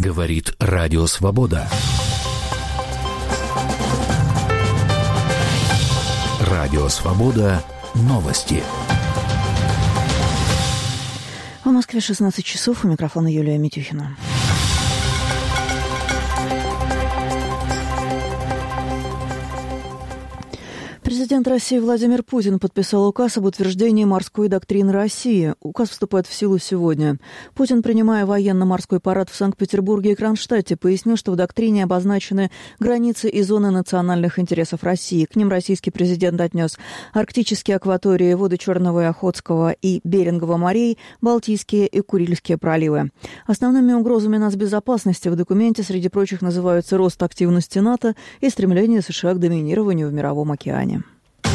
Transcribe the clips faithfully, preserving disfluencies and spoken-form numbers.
Говорит Радио Свобода. Радио Свобода. Новости. В Москве шестнадцать часов. У микрофона Юлия Митюхина. Президент России Владимир Путин подписал указ об утверждении морской доктрины России. Указ вступает в силу сегодня. Путин, принимая военно-морской парад в Санкт-Петербурге и Кронштадте, пояснил, что в доктрине обозначены границы и зоны национальных интересов России. К ним российский президент отнес арктические акватории, воды Черного и Охотского и Берингового морей, Балтийские и Курильские проливы. Основными угрозами нацбезопасности в документе, среди прочих, называются рост активности НАТО и стремление США к доминированию в мировом океане.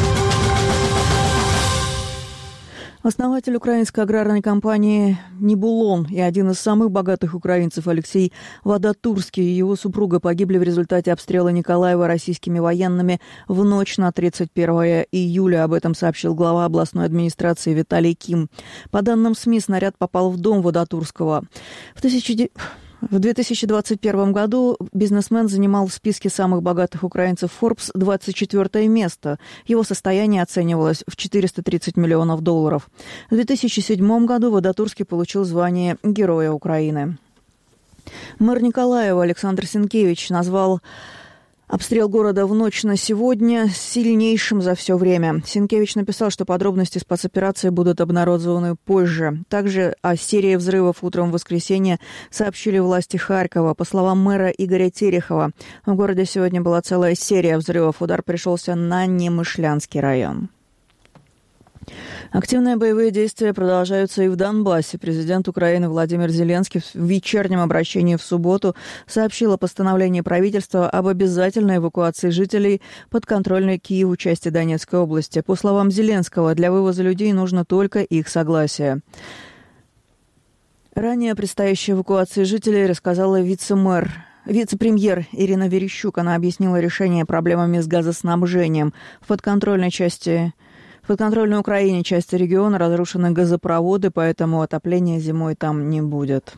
Основатель украинской аграрной компании «Нибулон» и один из самых богатых украинцев Алексей Вадатурский и его супруга погибли в результате обстрела Николаева российскими военными в ночь на тридцать первое июля. Об этом сообщил глава областной администрации Виталий Ким. По данным СМИ, снаряд попал в дом Вадатурского. В тысяча... В две тысячи двадцать первом году бизнесмен занимал в списке самых богатых украинцев Forbes двадцать четвёртое место. Его состояние оценивалось в четыреста тридцать миллионов долларов. В две тысячи седьмом году Вадатурский получил звание Героя Украины. Мэр Николаева Александр Сенкевич назвал обстрел города в ночь на сегодня сильнейшим за все время. Сенкевич написал, что подробности спецоперации будут обнародованы позже. Также о серии взрывов утром в воскресенье сообщили власти Харькова. По словам мэра Игоря Терехова, в городе сегодня была целая серия взрывов. Удар пришелся на Немышлянский район. Активные боевые действия продолжаются и в Донбассе. Президент Украины Владимир Зеленский в вечернем обращении в субботу сообщил о постановлении правительства об обязательной эвакуации жителей подконтрольной Киеву части Донецкой области. По словам Зеленского, для вывоза людей нужно только их согласие. Ранее о предстоящей эвакуации жителей рассказала вице-мэр. Вице-премьер Ирина Верещук. Она объяснила решение проблемами с газоснабжением. В подконтрольной части... В подконтрольной Украине части региона разрушены газопроводы, поэтому отопления зимой там не будет.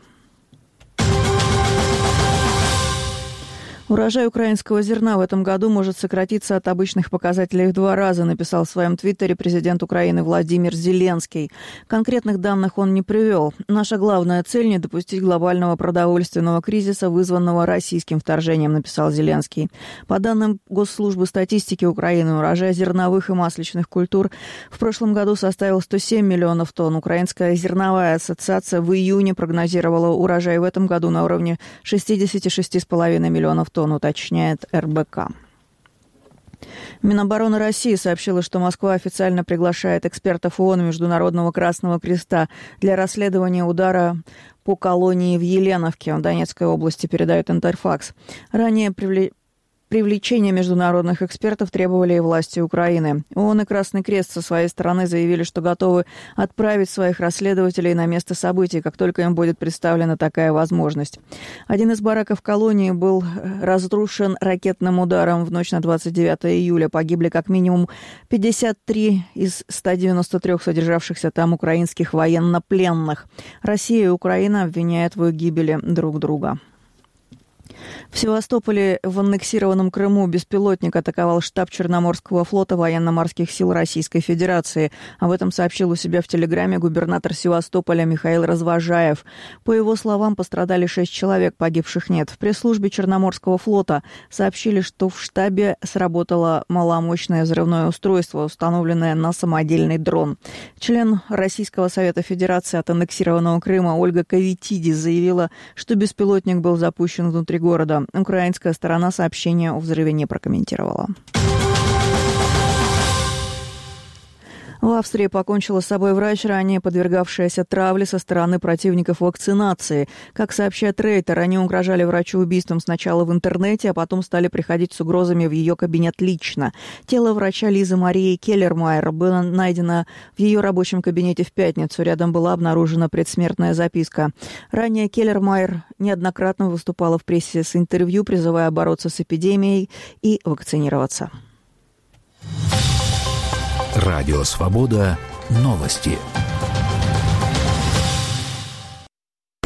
Урожай украинского зерна в этом году может сократиться от обычных показателей в два раза, написал в своем твиттере президент Украины Владимир Зеленский. Конкретных данных он не привел. Наша главная цель – не допустить глобального продовольственного кризиса, вызванного российским вторжением, написал Зеленский. По данным Госслужбы статистики Украины, урожай зерновых и масличных культур в прошлом году составил сто семь миллионов тонн. Украинская зерновая ассоциация в июне прогнозировала урожай в этом году на уровне шестьдесят шесть целых пять десятых миллионов тонн. Он уточняет эр бэ ка. Минобороны России сообщила, что Москва официально приглашает экспертов ООН и Международного Красного Креста для расследования удара по колонии в Еленовке в Донецкой области, передает Интерфакс. Ранее привлечение Привлечение международных экспертов требовали и власти Украины. ООН и Красный Крест со своей стороны заявили, что готовы отправить своих расследователей на место событий, как только им будет представлена такая возможность. Один из бараков колонии был разрушен ракетным ударом в ночь на двадцать девятое июля. Погибли как минимум пятьдесят три из ста девяноста трёх содержавшихся там украинских военнопленных. Россия и Украина обвиняют в их гибели друг друга. В Севастополе в аннексированном Крыму беспилотник атаковал штаб Черноморского флота военно-морских сил Российской Федерации. Об этом сообщил у себя в Телеграме губернатор Севастополя Михаил Развожаев. По его словам, пострадали шесть человек, погибших нет. В пресс-службе Черноморского флота сообщили, что в штабе сработало маломощное взрывное устройство, установленное на самодельный дрон. Член Российского Совета Федерации от аннексированного Крыма Ольга Кавитиди заявила, что беспилотник был запущен внутри города. Украинская сторона сообщения о взрыве не прокомментировала. В Австрии покончила с собой врач, ранее подвергавшаяся травле со стороны противников вакцинации. Как сообщает Рейтер, они угрожали врачу убийством сначала в интернете, а потом стали приходить с угрозами в ее кабинет лично. Тело врача Лизы Марии Келлермайер было найдено в ее рабочем кабинете в пятницу. Рядом была обнаружена предсмертная записка. Ранее Келлермайер неоднократно выступала в прессе с интервью, призывая бороться с эпидемией и вакцинироваться. Радио Свобода. Новости.